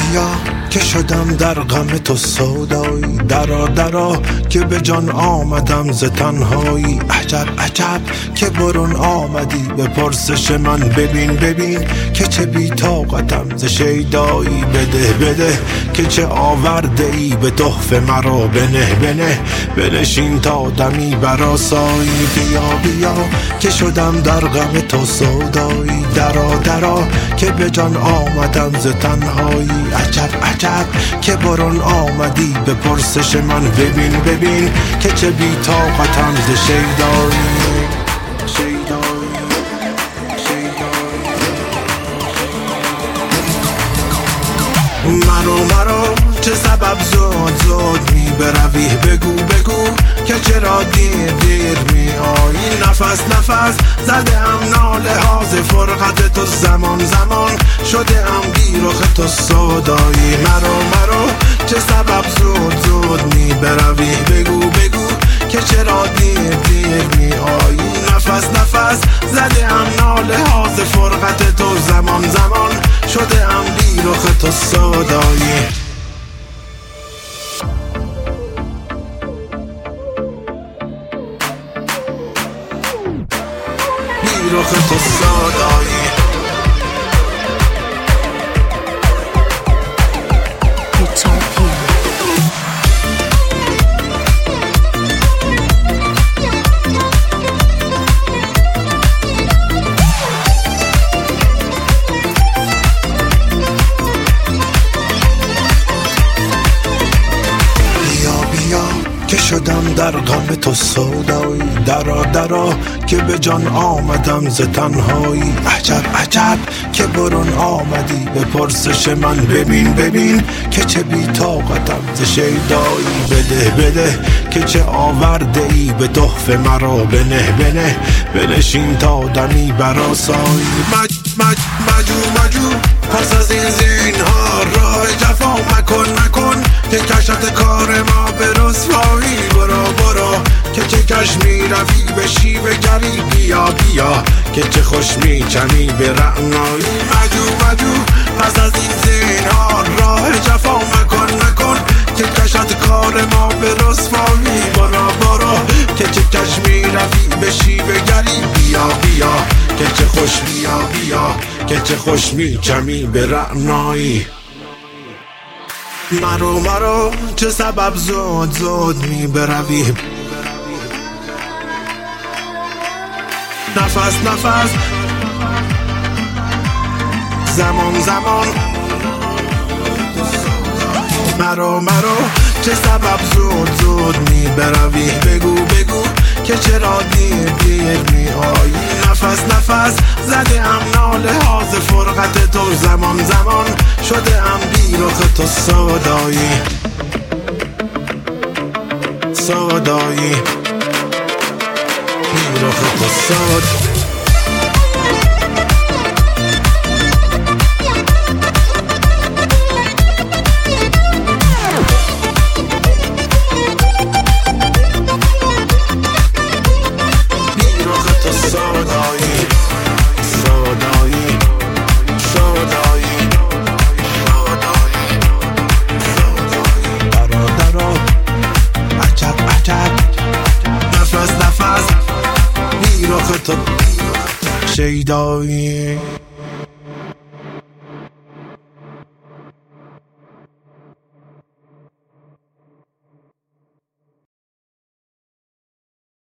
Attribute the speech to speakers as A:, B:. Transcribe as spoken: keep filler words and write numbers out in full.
A: بیا که شدم در غم تو سودایی، درا درا که به جان آمدم ز تنهایی. عجب عجب که برون آمدی به پرسش من، ببین ببین که چه بی طاقتم ز شیدایی. بده بده که چه آورده ای به تحفه مرا، بنه بنه بنشین تا دمی برآسایی. بیا بیا که شدم در غم تو سودایی، درا درا که به جان آمدم ز تنهایی. عجب عجب که برون آمدی به پرسش من، ببین ببین که چه بی طاقتم ز شیدایی. مرو مرو چه سبب زود زود می بروی، بگو بگو که چرا دیر دیر می آیی. نفس نفس زده ام ناله ها ز فرقت تو، زمان زمان شده ام بی رخ تو سودایی. مرو مرو چه سبب زود زود می بروی، بگو بگو که چرا دیر دیر می آیی. نفس نفس زده ام ناله ها ز فرقت تو، زمان زمان شده ام بی رخ تو سودایی. بی رخ تو سودایی. که شدم در غم تو سودایی، درا درا که به جان آمدم ز تنهایی. عجب عجب که برون آمدی به پرسش من، ببین ببین که چه بی طاقتم ز شیدایی. بده بده که چه آورده ای به تحفه مرا، بنه بنه بنشین تا دمی برآسایی. مج مج مجو مجو پس از این زینهار راه جفا مکن مکن که کشت کار ما به رسوایی. برو برو که چه کش می روی به شیوه گری، بیا بیا که چه خوش می چمی به رعنایی. مجو مجو پس از این زینهار راه جفا مکن مکن که کشت کار ما به رسوایی. برو برو که چه کش می روی به شیوه گری، بیا بیا که چه خوش بیا بیا که چه خوش می چمی به رعنایی. مرو مرو چه سبب زود زود می بروی، نفس نفس زمان زمان. مرو مرو چه سبب زود زود می بروی، بگو بگو که چرا دیر دیر می آیی. نفس نفس زده ام ناله ها ز فرقت تو، زمان زمان شده ام بی رخ تو سودایی. سودایی بی رخ تو سودایی. شیدایی.